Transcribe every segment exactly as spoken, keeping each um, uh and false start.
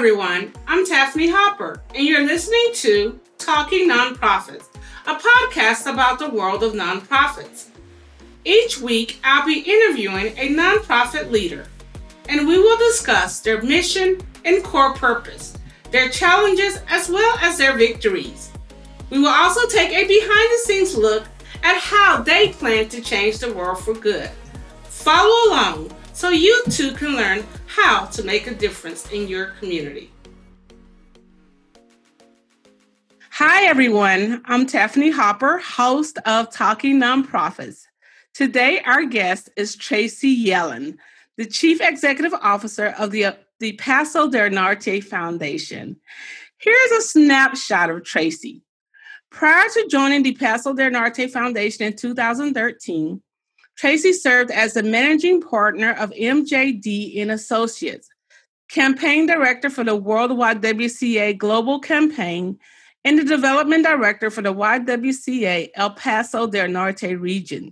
everyone. I'm Taffany Hopper, and you're listening to Talking Nonprofits, a podcast about the world of nonprofits. Each week, I'll be interviewing a nonprofit leader, and we will discuss their mission and core purpose, their challenges, as well as their victories. We will also take a behind-the-scenes look at how they plan to change the world for good. Follow along so you too can learn how to make a difference in your community. Hi, everyone. I'm Taffany Hopper, host of Talking Nonprofits. Today, our guest is Tracy Yellen, the Chief Executive Officer of the, the Paso del Norte Foundation. Here's a snapshot of Tracy. Prior to joining the Paso del Norte Foundation in two thousand thirteen, Tracy served as the managing partner of M J D and Associates, campaign director for the Worldwide W C A Global Campaign, and the development director for the Y W C A El Paso del Norte region.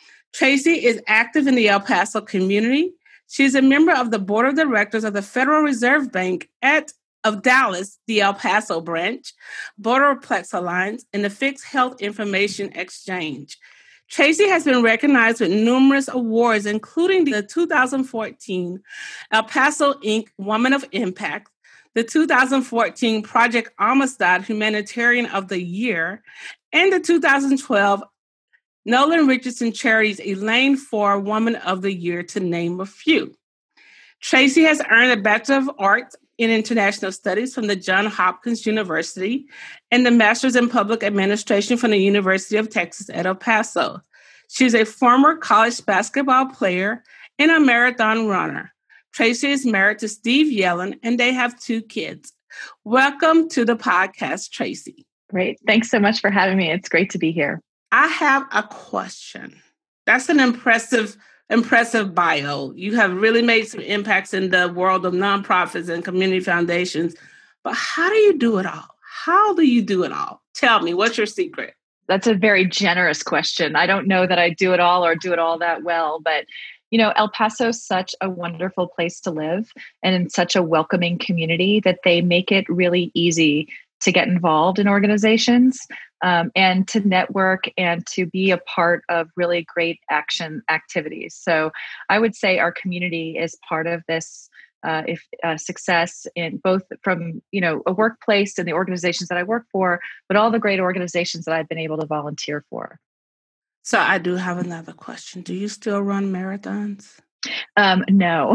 Tracy is active in the El Paso community. She is a member of the board of directors of the Federal Reserve Bank at of Dallas, the El Paso branch, Borderplex Alliance, and the Fixed Health Information Exchange. Tracy has been recognized with numerous awards, including the two thousand fourteen El Paso Incorporated Woman of Impact, the two thousand fourteen Project Amistad Humanitarian of the Year, and the two thousand twelve Nolan Richardson Charities Elaine Four Woman of the Year, to name a few. Tracy has earned a Bachelor of Arts in International Studies from the Johns Hopkins University and the Master's in Public Administration from the University of Texas at El Paso. She's a former college basketball player and a marathon runner. Tracy is married to Steve Yellen, and they have two kids. Welcome to the podcast, Tracy. Great. Thanks so much for having me. It's great to be here. I have a question. That's an impressive Impressive bio. You have really made some impacts in the world of nonprofits and community foundations. But how do you do it all? How do you do it all? Tell me, what's your secret? That's a very generous question. I don't know that I do it all or do it all that well, but you know, El Paso is such a wonderful place to live and in such a welcoming community that they make it really easy to get involved in organizations um, and to network and to be a part of really great action activities. So I would say our community is part of this uh, if uh, success in both from, you know, a workplace and the organizations that I work for, but all the great organizations that I've been able to volunteer for. So I do have another question. Do you still run marathons? Um, no,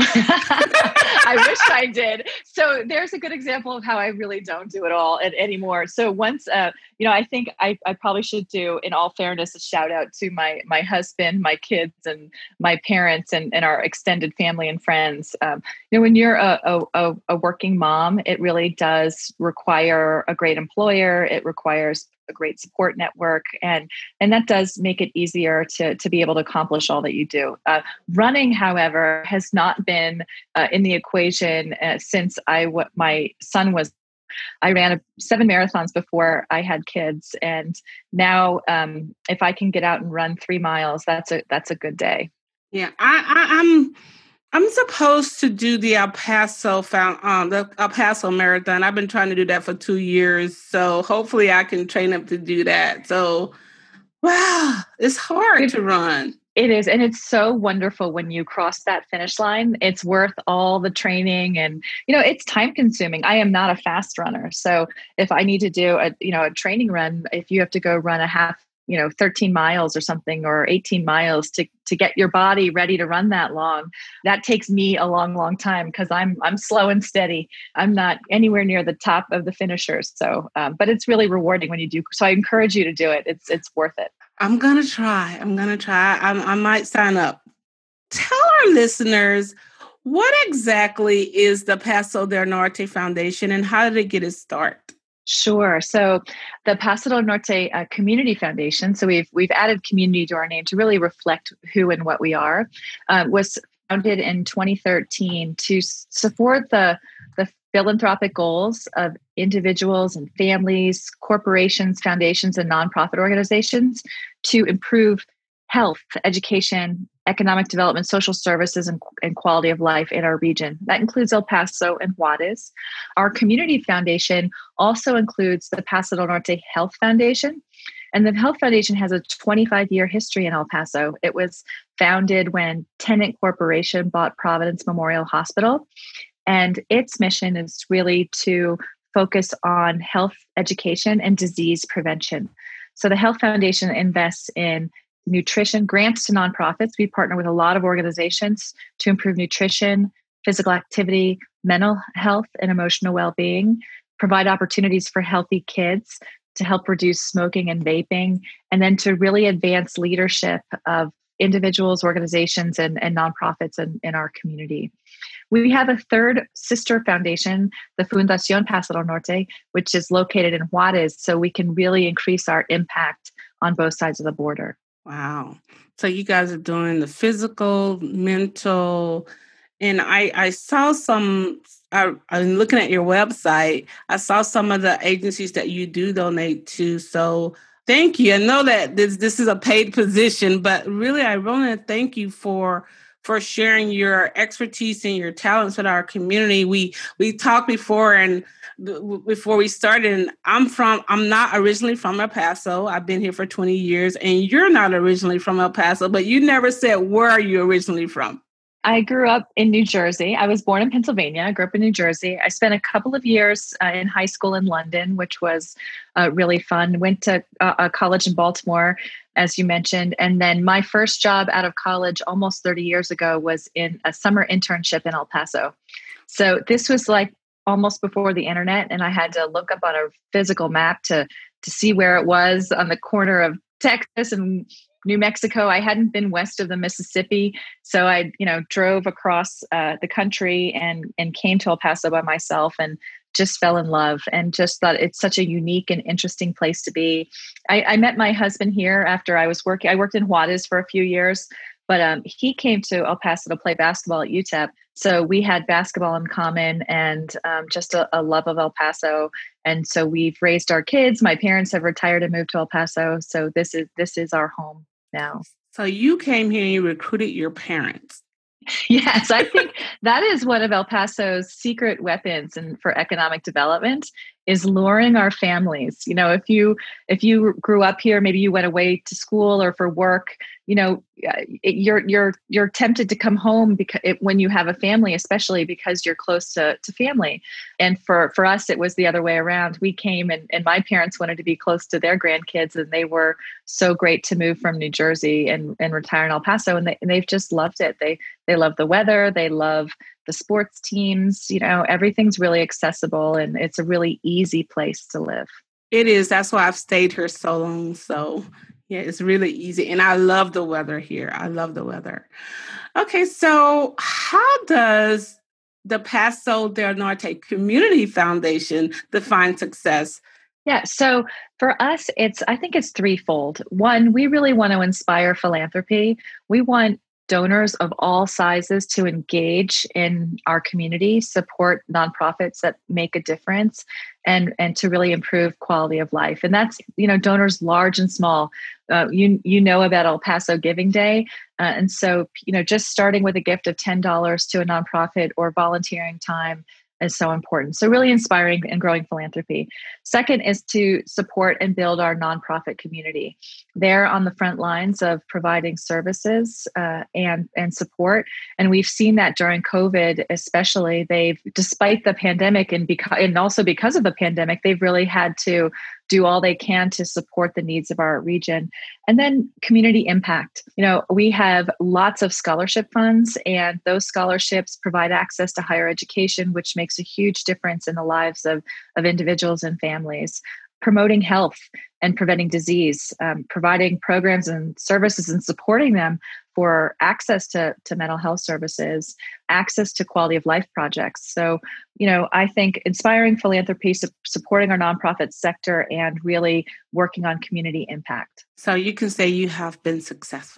I wish I did. So there's a good example of how I really don't do it all anymore. So once, uh, you know, I think I, I probably should do, in all fairness, a shout out to my my husband, my kids, and my parents, and, and our extended family and friends. Um, you know, when you're a, a a working mom, it really does require a great employer. It requires a great support network. And, and that does make it easier to, to be able to accomplish all that you do. Uh, running, however, has not been uh, in the equation uh, since I, w- my son was, I ran a, seven marathons before I had kids. And now um, if I can get out and run three miles, that's a, that's a good day. Yeah, I, I, I'm, I'm supposed to do the El Paso found, um, the El Paso Marathon. I've been trying to do that for two years, so hopefully I can train up to do that. So, wow, it's hard it, to run. It is, and it's so wonderful when you cross that finish line. It's worth all the training, and you know, it's time consuming. I am not a fast runner, so if I need to do a you know a training run, if you have to go run a half, you know, thirteen miles or something, or eighteen miles to, to get your body ready to run that long, that takes me a long, long time because I'm, I'm slow and steady. I'm not anywhere near the top of the finishers. So, um, but it's really rewarding when you do. So I encourage you to do it. It's, it's worth it. I'm going to try. I'm going to try. I, I might sign up. Tell our listeners, what exactly is the Paso del Norte Foundation and how did it get its start? Sure. So the Paso del Norte uh, Community Foundation, so we've we've added community to our name to really reflect who and what we are, uh, was founded in twenty thirteen to s- support the, the philanthropic goals of individuals and families, corporations, foundations, and nonprofit organizations to improve health, education, economic development, social services, and, and quality of life in our region. That includes El Paso and Juarez. Our community foundation also includes the Paso del Norte Health Foundation. And the Health Foundation has a twenty-five year history in El Paso. It was founded when Tennant Corporation bought Providence Memorial Hospital. And its mission is really to focus on health education and disease prevention. So the Health Foundation invests in nutrition, grants to nonprofits. We partner with a lot of organizations to improve nutrition, physical activity, mental health, and emotional well-being, provide opportunities for healthy kids to help reduce smoking and vaping, and then to really advance leadership of individuals, organizations, and, and nonprofits in, in our community. We have a third sister foundation, the Fundación Paso del Norte, which is located in Juarez, so we can really increase our impact on both sides of the border. Wow. So you guys are doing the physical, mental, and I, I saw some, I, I'm looking at your website, I saw some of the agencies that you do donate to. So thank you. I know that this, this is a paid position, but really I want to thank you for for sharing your expertise and your talents with our community. We we talked before and before we started, and I'm from, I'm not originally from El Paso. I've been here for twenty years, and you're not originally from El Paso, but you never said, where are you originally from? I grew up in New Jersey. I was born in Pennsylvania. I grew up in New Jersey. I spent a couple of years uh, in high school in London, which was uh, really fun. Went to uh, a college in Baltimore, as you mentioned. And then my first job out of college almost thirty years ago was in a summer internship in El Paso. So this was like almost before the internet. And I had to look up on a physical map to, to see where it was on the corner of Texas and New Mexico. I hadn't been west of the Mississippi. So I, you know, drove across uh, the country and, and came to El Paso by myself and just fell in love and just thought it's such a unique and interesting place to be. I, I met my husband here after I was working. I worked in Juarez for a few years, but um, he came to El Paso to play basketball at U T E P. So we had basketball in common and um, just a, a love of El Paso. And so we've raised our kids. My parents have retired and moved to El Paso. So this is this is our home now. So you came here and you recruited your parents. Yes, I think that is one of El Paso's secret weapons and for economic development is luring our families. You know, if you if you grew up here, maybe you went away to school or for work, you know, it, you're you're you're tempted to come home because it, when you have a family, especially because you're close to, to family. And for, for us, it was the other way around. We came and, and my parents wanted to be close to their grandkids, and they were so great to move from New Jersey and, and retire in El Paso. And, they, and they've just loved it. They they love the weather. They love the sports teams. You know, everything's really accessible, and it's a really easy place to live. It is. That's why I've stayed here so long. So yeah, it's really easy. And I love the weather here. I love the weather. Okay. So how does the Paso del Norte Community Foundation define success? Yeah. So for us, it's, I think it's threefold. One, we really want to inspire philanthropy. We want donors of all sizes to engage in our community, support nonprofits that make a difference, and, and to really improve quality of life. And that's, you know, donors large and small. Uh, you, you know about El Paso Giving Day. Uh, and so, you know, just starting with a gift of ten dollars to a nonprofit or volunteering time is so important. So really inspiring and growing philanthropy. Second is to support and build our nonprofit community. They're on the front lines of providing services uh, and, and support. And we've seen that during COVID, especially. They've, despite the pandemic and, beca- and also because of the pandemic, they've really had to do all they can to support the needs of our region. And then community impact. You know, we have lots of scholarship funds, and those scholarships provide access to higher education, which makes a huge difference in the lives of, of individuals and families. Promoting health and preventing disease, um, providing programs and services and supporting them for access to, to mental health services, access to quality of life projects. So, you know, I think inspiring philanthropy, su- supporting our nonprofit sector, and really working on community impact. So you can say you have been successful.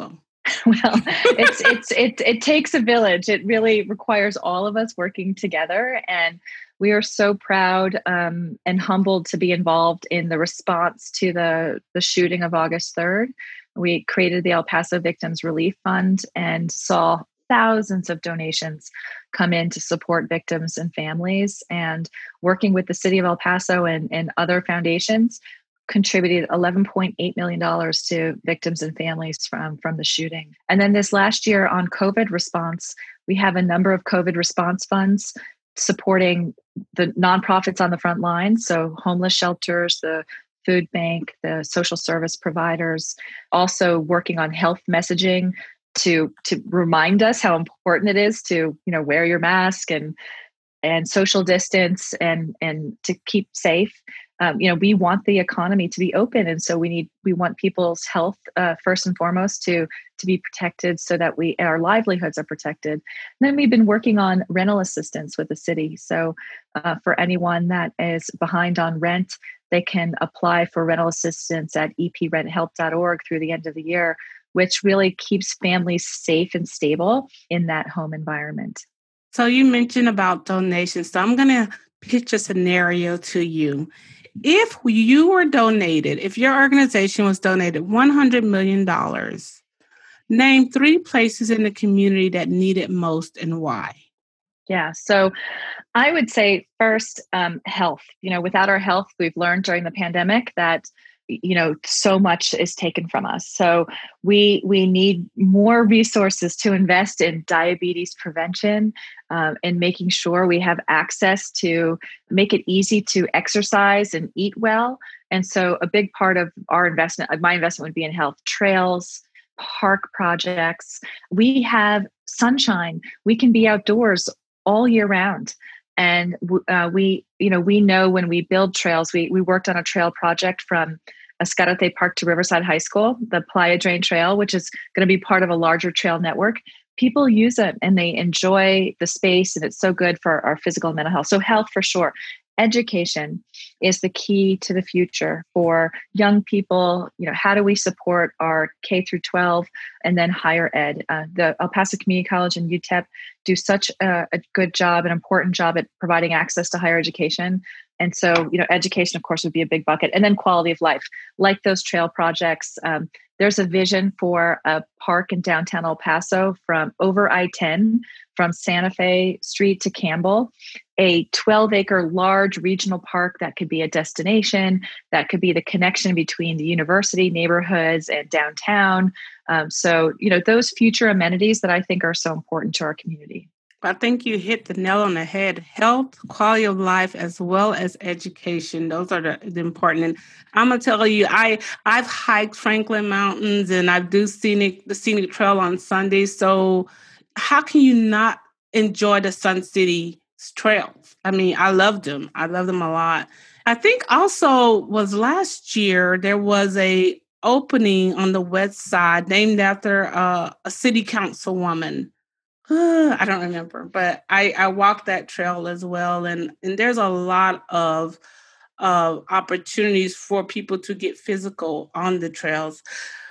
Well, it's it's it it takes a village. It really requires all of us working together, and we are so proud um, and humbled to be involved in the response to the the shooting of August third. We created the El Paso Victims Relief Fund and saw thousands of donations come in to support victims and families. And working with the city of El Paso and, and other foundations, contributed eleven point eight million dollars to victims and families from, from the shooting. And then this last year on COVID response, we have a number of COVID response funds supporting the nonprofits on the front line. So homeless shelters, the food bank, the social service providers, also working on health messaging to, to remind us how important it is to, you know, wear your mask and and social distance and and to keep safe. Um, you know, we want the economy to be open, and so we need we want people's health uh, first and foremost to to be protected, so that we our livelihoods are protected. And then we've been working on rental assistance with the city. So uh, for anyone that is behind on rent, they can apply for rental assistance at e p rent help dot org through the end of the year, which really keeps families safe and stable in that home environment. So you mentioned about donations. So I'm going to pitch a scenario to you. If you were donated, if your organization was donated one hundred million dollars, name three places in the community that need it most and why. Yeah. So I would say first, um, health. You know, without our health, we've learned during the pandemic that, you know, so much is taken from us. So we we need more resources to invest in diabetes prevention um, and making sure we have access to make it easy to exercise and eat well. And so a big part of our investment, my investment would be in health, trails, park projects. We have sunshine. We can be outdoors all year round. And uh, we, you know, we know when we build trails, we we worked on a trail project from Escarote Park to Riverside High School, the Playa Drain Trail, which is going to be part of a larger trail network. People use it and they enjoy the space, and it's so good for our physical and mental health. So health for sure. Education is the key to the future for young people. You know, how do we support our K through twelve and then higher ed? Uh, the El Paso Community College and U T E P do such a, a good job, an important job at providing access to higher education. And so, you know, education, of course, would be a big bucket. And then quality of life, like those trail projects. Um, there's a vision for a park in downtown El Paso from over I ten, from Santa Fe Street to Campbell, a twelve acre large regional park that could be a destination, that could be the connection between the university neighborhoods and downtown. Um, so, you know, those future amenities that I think are so important to our community. I think you hit the nail on the head. Health, quality of life, as well as education. Those are the, the important. And I'm gonna tell you, I I've hiked Franklin Mountains and I do scenic the scenic trail on Sundays. So how can you not enjoy the Sun City trails? I mean, I loved them. I love them a lot. I think also was last year there was a opening on the west side named after uh, a city councilwoman. Uh, I don't remember, but I, I walked that trail as well. And, and there's a lot of uh, opportunities for people to get physical on the trails.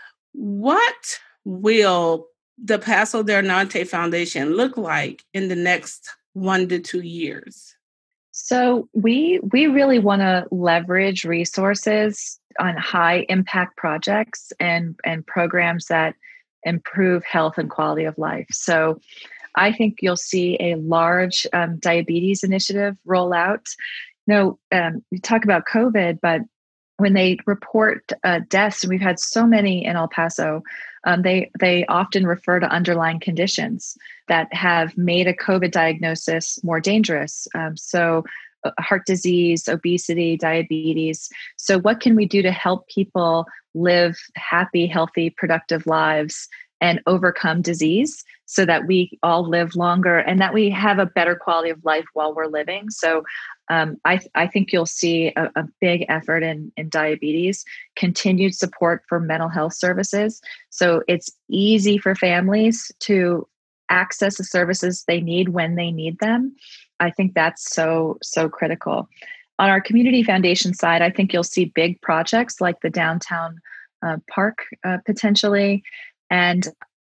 What will the Paso del Norte Foundation look like in the next one to two years? So we we really want to leverage resources on high impact projects and, and programs that improve health and quality of life. So I think you'll see a large um, diabetes initiative roll out. You know, um, we talk about COVID, but when they report uh, deaths, and we've had so many in El Paso, um, they they often refer to underlying conditions that have made a COVID diagnosis more dangerous. Um, so uh, heart disease, obesity, diabetes. So what can we do to help people live happy, healthy, productive lives and overcome disease so that we all live longer and that we have a better quality of life while we're living? So um, I, th- I think you'll see a, a big effort in, in diabetes, continued support for mental health services. So it's easy for families to access the services they need when they need them. I think that's so, so critical. On our community foundation side, I think you'll see big projects like the downtown uh, park uh, potentially. And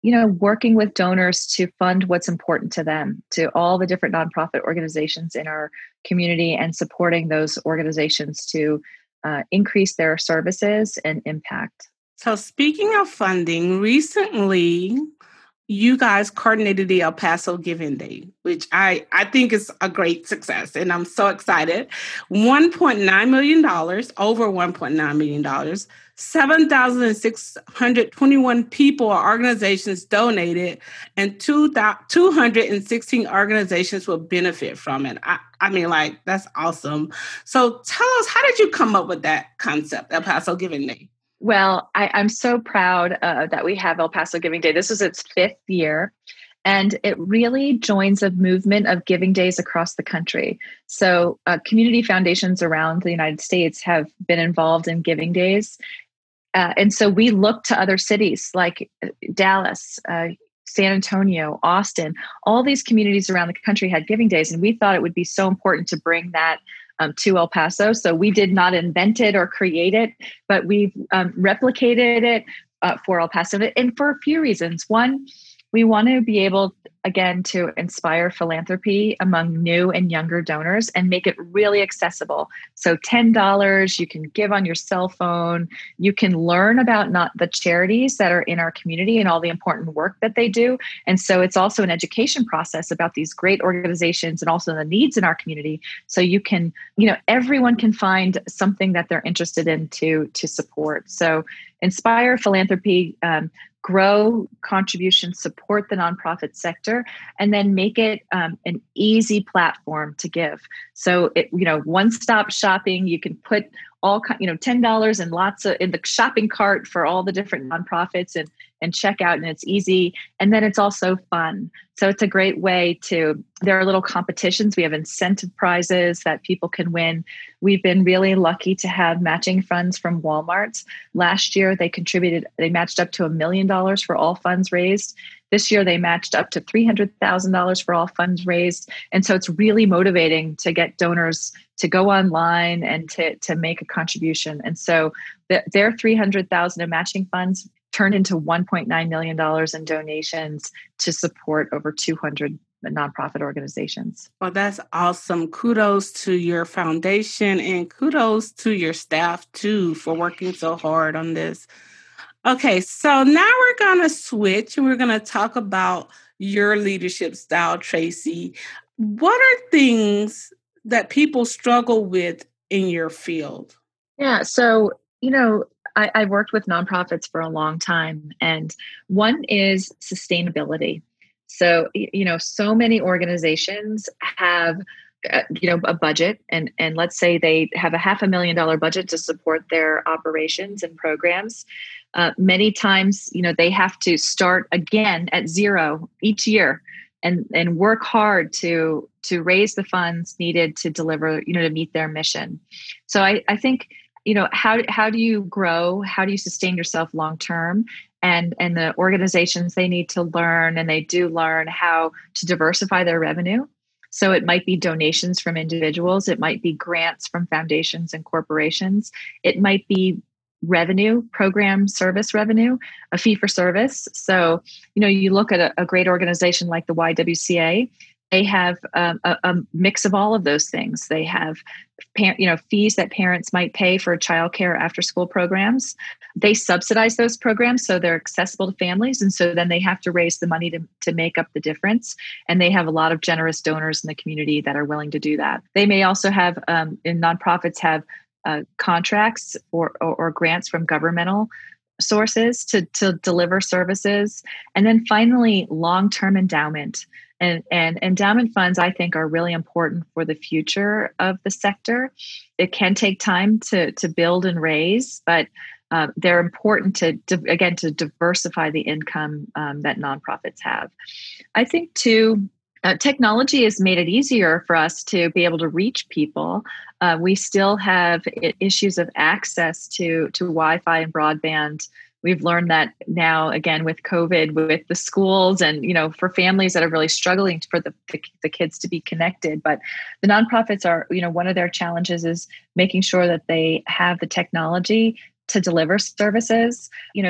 you know, working with donors to fund what's important to them, to all the different nonprofit organizations in our community, and supporting those organizations to uh, increase their services and impact. So speaking of funding, recently you guys coordinated the El Paso Giving Day, which I, I think is a great success. And I'm so excited. one point nine million dollars, over one point nine million dollars, seven thousand six hundred twenty-one people or organizations donated, and two hundred sixteen organizations will benefit from it. I, I mean, like, that's awesome. So tell us, how did you come up with that concept, El Paso Giving Day? Well, I, I'm so proud uh, that we have El Paso Giving Day. This is its fifth year, and it really joins a movement of giving days across the country. So uh, community foundations around the United States have been involved in giving days. Uh, and so we look to other cities like Dallas, uh, San Antonio, Austin. All these communities around the country had giving days, and we thought it would be so important to bring that Um, to El Paso. So we did not invent it or create it, but we've um, replicated it uh, for El Paso, and for a few reasons. One, we want to be able, again, to inspire philanthropy among new and younger donors and make it really accessible. So ten dollars, you can give on your cell phone. You can learn about not the charities that are in our community and all the important work that they do. And so it's also an education process about these great organizations and also the needs in our community. So you can, you know, everyone can find something that they're interested in to, to support. So inspire philanthropy, um, grow contributions, support the nonprofit sector, and then make it um, an easy platform to give. So, it, you know, one-stop shopping, you can put all, you know, ten dollars and lots of in the shopping cart for all the different nonprofits and, and check out, and it's easy. And then it's also fun. So it's a great way to, there are little competitions. We have incentive prizes that people can win. We've been really lucky to have matching funds from Walmart. Last year, they contributed, they matched up to a million dollars for all funds raised. This year, they matched up to three hundred thousand dollars for all funds raised. And so it's really motivating to get donors to go online and to, to make a contribution. And so the, their three hundred thousand dollars in matching funds turned into one point nine million dollars in donations to support over two hundred nonprofit organizations. Well, that's awesome. Kudos to your foundation, and kudos to your staff too for working so hard on this. Okay, so now we're going to switch and we're going to talk about your leadership style, Tracy. What are things that people struggle with in your field? Yeah, so, you know, I, I've worked with nonprofits for a long time, and one is sustainability. So, you know, so many organizations have, uh, you know, a budget, and, and let's say they have a half a million dollar budget to support their operations and programs. Uh, many times, you know, they have to start again at zero each year and, and work hard to, to raise the funds needed to deliver, you know, to meet their mission. So I, I think, you know, how, how do you grow? How do you sustain yourself long-term? And, and the organizations, they need to learn, and they do learn how to diversify their revenue. So it might be donations from individuals. It might be grants from foundations and corporations. It might be revenue, program service revenue, a fee for service. So, you know, you look at a, a great organization like the Y W C A, they have um, a, a mix of all of those things. They have, parent, you know, fees that parents might pay for childcare after school programs. They subsidize those programs so they're accessible to families. And so then they have to raise the money to, to make up the difference. And they have a lot of generous donors in the community that are willing to do that. They may also have, um, in nonprofits, have uh, contracts or, or, or grants from governmental sources to, to deliver services. And then finally, long-term endowment. And, and endowment funds, I think, are really important for the future of the sector. It can take time to, to build and raise, but uh, they're important to, to, again, to diversify the income um, that nonprofits have. I think, too, uh, technology has made it easier for us to be able to reach people. Uh, we still have issues of access to, to Wi-Fi and broadband. We've learned that now, again, with COVID, with the schools and, you know, for families that are really struggling for the, the, the kids to be connected. But the nonprofits are, you know, one of their challenges is making sure that they have the technology to deliver services. You know,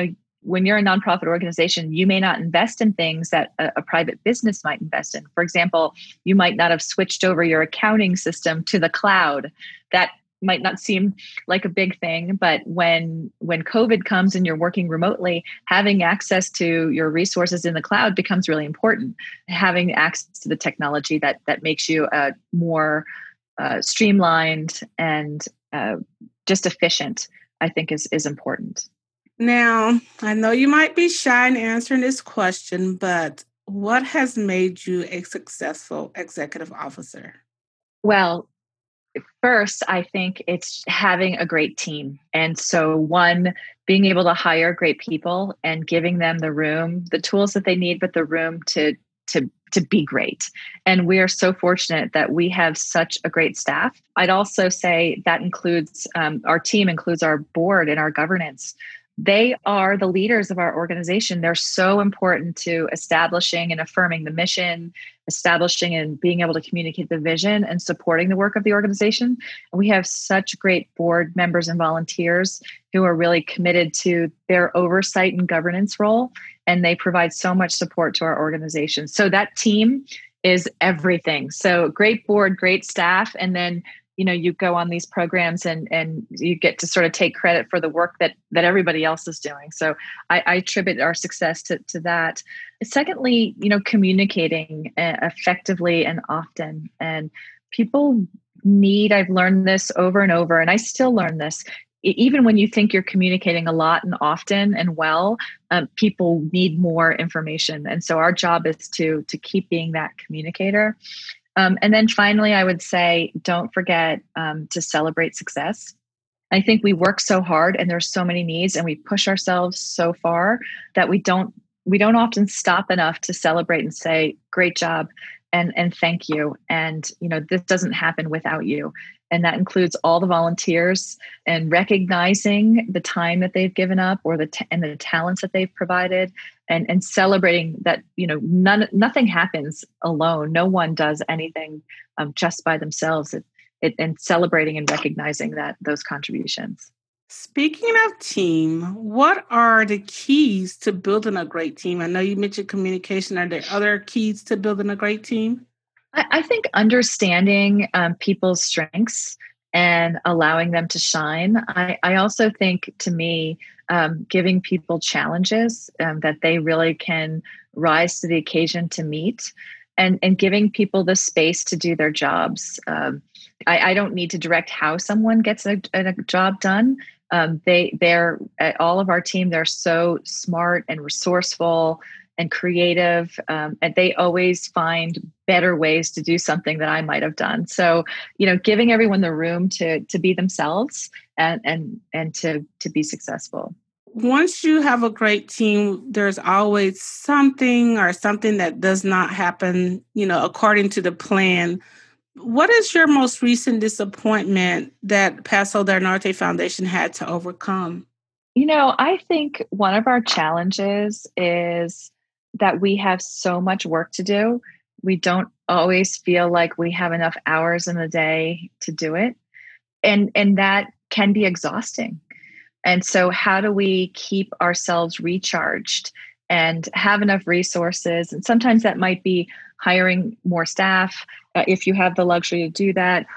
when you're a nonprofit organization, you may not invest in things that a, a private business might invest in. For example, you might not have switched over your accounting system to the cloud. That might not seem like a big thing, but when when COVID comes and you're working remotely, having access to your resources in the cloud becomes really important. Having access to the technology that that makes you a more uh, streamlined and uh, just efficient, I think is is important. Now, I know you might be shy in answering this question, but what has made you a successful executive officer? Well, first, I think it's having a great team. And so, one, being able to hire great people and giving them the room, the tools that they need, but the room to to to be great. And we are so fortunate that we have such a great staff. I'd also say that includes um, our team, includes our board and our governance. They are the leaders of our organization. They're so important to establishing and affirming the mission, establishing and being able to communicate the vision and supporting the work of the organization. And we have such great board members and volunteers who are really committed to their oversight and governance role. And they provide so much support to our organization. So that team is everything. So great board, great staff, and then you know, you go on these programs and and you get to sort of take credit for the work that that everybody else is doing. So I, I attribute our success to, to that. Secondly, you know, communicating effectively and often. And people need, I've learned this over and over, and I still learn this. Even when you think you're communicating a lot and often and well, um, people need more information. And so our job is to to keep being that communicator. Um, and then finally, I would say, don't forget um, to celebrate success. I think we work so hard and there's so many needs and we push ourselves so far that we don't we don't often stop enough to celebrate and say, great job and, and thank you. And, you know, this doesn't happen without you. And that includes all the volunteers and recognizing the time that they've given up or the t- and the talents that they've provided and, and celebrating that, you know, none, nothing happens alone. No one does anything um, just by themselves it, it, and celebrating and recognizing that those contributions. Speaking of team, what are the keys to building a great team? I know you mentioned communication. Are there other keys to building a great team? I think understanding um, people's strengths and allowing them to shine. I, I also think, to me, um, giving people challenges um, that they really can rise to the occasion to meet, and, and giving people the space to do their jobs. Um, I, I don't need to direct how someone gets a, a job done. Um, they, they're at all of our team. They're so smart and resourceful and creative, um, and they always find better ways to do something that I might have done. So, you know, giving everyone the room to to be themselves and and and to to be successful. Once you have a great team, there's always something or something that does not happen, you know, according to the plan. What is your most recent disappointment that Paso del Norte Foundation had to overcome? You know, I think one of our challenges is that we have so much work to do. We don't always feel like we have enough hours in the day to do it. And, and that can be exhausting. And so how do we keep ourselves recharged and have enough resources? And sometimes that might be hiring more staff, uh, if you have the luxury to do that,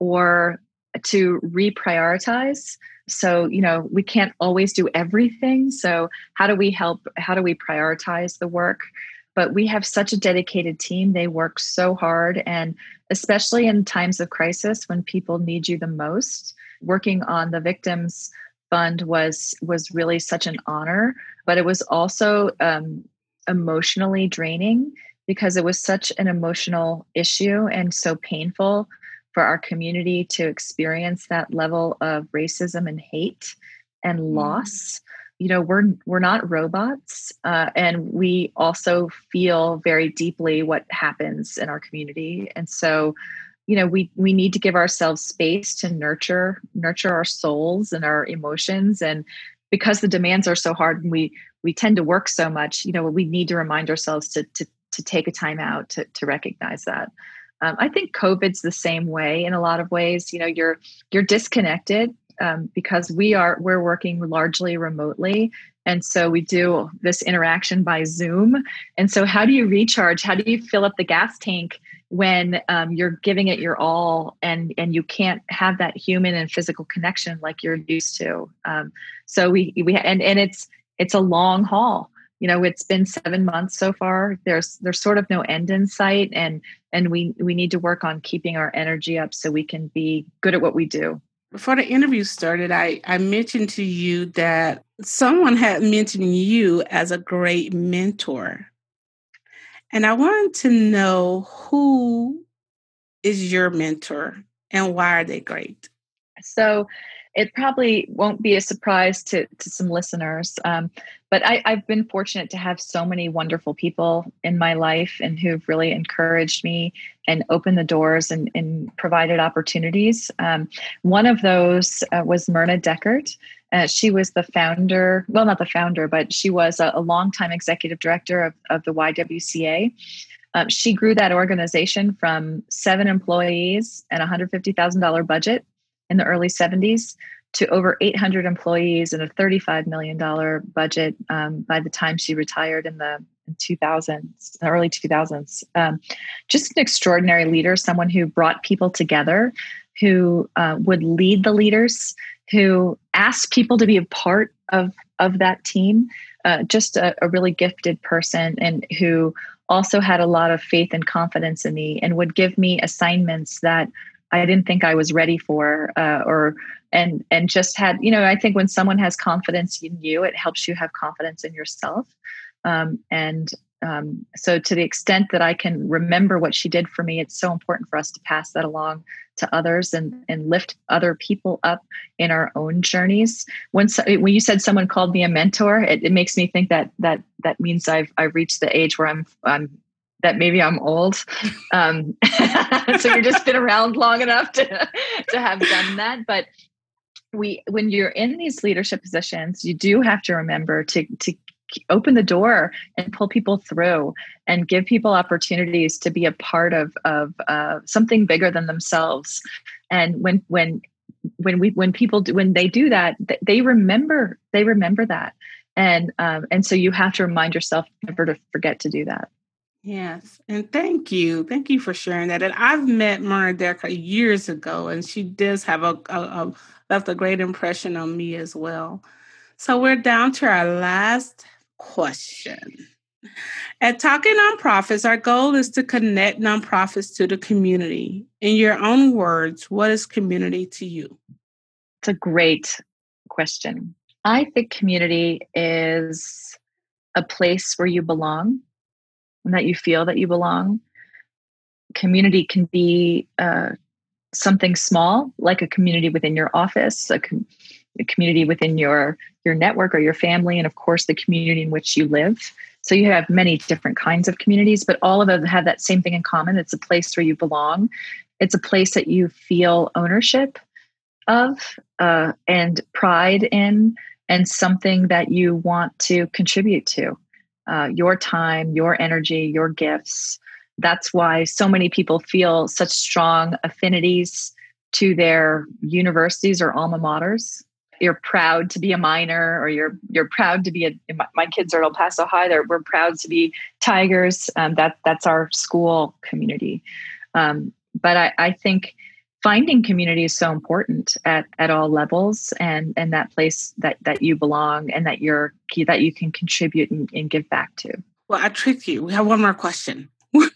or to reprioritize. So, you know, we can't always do everything. So how do we help? How do we prioritize the work? But we have such a dedicated team. They work so hard. And especially in times of crisis when people need you the most, working on the Victims Fund was, was really such an honor. But it was also um, emotionally draining because it was such an emotional issue and so painful for our community to experience that level of racism and hate and loss. You know, we're we're not robots, uh, and we also feel very deeply what happens in our community. And so, you know, we we need to give ourselves space to nurture nurture our souls and our emotions. And because the demands are so hard and we we tend to work so much, you know, we need to remind ourselves to to to take a time out to to recognize that. Um, I think COVID's the same way in a lot of ways. You know, you're you're disconnected um, because we are we're working largely remotely, And so we do this interaction by Zoom. And so how do you recharge? How do you fill up the gas tank when um, you're giving it your all and, and you can't have that human and physical connection like you're used to? Um, so we, we and, and it's it's a long haul. You know, it's been seven months so far. There's there's sort of no end in sight. And and we we need to work on keeping our energy up so we can be good at what we do. Before the interview started, I, I mentioned to you that someone had mentioned you as a great mentor. And I wanted to know, who is your mentor and why are they great? So it probably won't be a surprise to, to some listeners, um, but I, I've been fortunate to have so many wonderful people in my life and who've really encouraged me and opened the doors and, and provided opportunities. Um, one of those uh, was Myrna Deckert. Uh, she was the founder, well, not the founder, but she was a, a longtime executive director of, of the Y W C A. Um, she grew that organization from seven employees and a one hundred fifty thousand dollars budget in the early seventies to over eight hundred employees and a thirty-five million dollars budget um, by the time she retired in the two thousands, the early two thousands. Um, just an extraordinary leader, someone who brought people together, who uh, would lead the leaders, who asked people to be a part of, of that team. Uh, just a, a really gifted person, and who also had a lot of faith and confidence in me and would give me assignments that I didn't think I was ready for, uh, or and and just had, you know, I think when someone has confidence in you, it helps you have confidence in yourself. Um, and um, so to the extent that I can remember what she did for me, it's so important for us to pass that along to others and, and lift other people up in our own journeys. When, so, when you said someone called me a mentor, it, it makes me think that that that means I've I've reached the age where I'm I'm that maybe I'm old. Um, so you've just been around long enough to, to have done that. But we, when you're in these leadership positions, you do have to remember to, to open the door and pull people through and give people opportunities to be a part of, of uh, something bigger than themselves. And when, when, when we, when people do, when they do that, they remember, they remember that. And, um, and so you have to remind yourself never to forget to do that. Yes. And thank you. Thank you for sharing that. And I've met Myrna Deckert years ago, and she does have a, a, a left a great impression on me as well. So we're down to our last question. At Talking Nonprofits, our goal is to connect nonprofits to the community. In your own words, what is community to you? It's a great question. I think community is a place where you belong, and that you feel that you belong. Community can be uh, something small, like a community within your office, a, com- a community within your, your network or your family, and of course, the community in which you live. So you have many different kinds of communities, but all of them have that same thing in common. It's a place where you belong. It's a place that you feel ownership of uh, and pride in, and something that you want to contribute to. Uh, your time, your energy, your gifts. That's why so many people feel such strong affinities to their universities or alma maters. You're proud to be a Miner, or you're you're proud to be a. My kids are at El Paso High. They're, we're proud to be Tigers. Um, that that's our school community. Um, but I, I think finding community is so important at, at all levels, and, and that place that, that you belong and that you're that you can contribute and, and give back to. Well, I tricked you. We have one more question.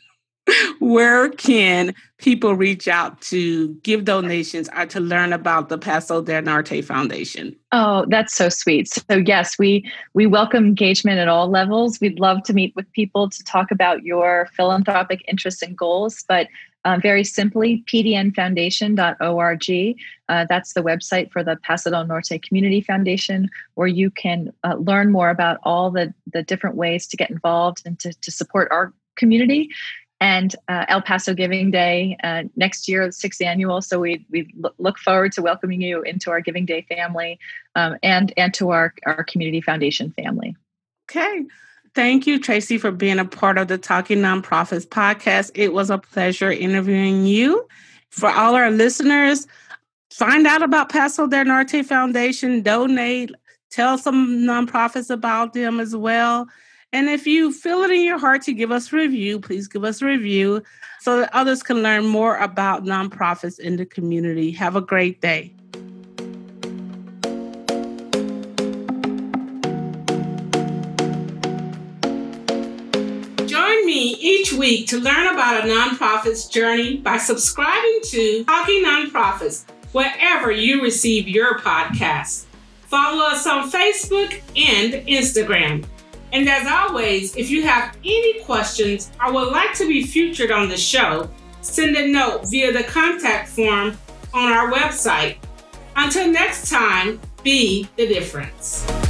Where can people reach out to give donations or to learn about the Paso del Norte Foundation? Oh, that's so sweet. So yes, we we welcome engagement at all levels. We'd love to meet with people to talk about your philanthropic interests and goals, but uh, very simply, p d n foundation dot org. Uh, that's the website for the Paso del Norte Community Foundation, where you can uh, learn more about all the, the different ways to get involved and to, to support our community. And uh, El Paso Giving Day uh, next year, the sixth annual. So we we look forward to welcoming you into our Giving Day family um, and and to our, our Community Foundation family. Okay. Thank you, Tracy, for being a part of the Talking Nonprofits podcast. It was a pleasure interviewing you. For all our listeners, find out about Paso del Norte Foundation, donate, Tell some nonprofits about them as well. And if you feel it in your heart to give us a review, please give us a review so that others can learn more about nonprofits in the community. Have a great day. Join me each week to learn about a nonprofit's journey by subscribing to Talking Nonprofits wherever you receive your podcasts. Follow us on Facebook and Instagram. And as always, if you have any questions or would like to be featured on the show, send a note via the contact form on our website. Until next time, be the difference.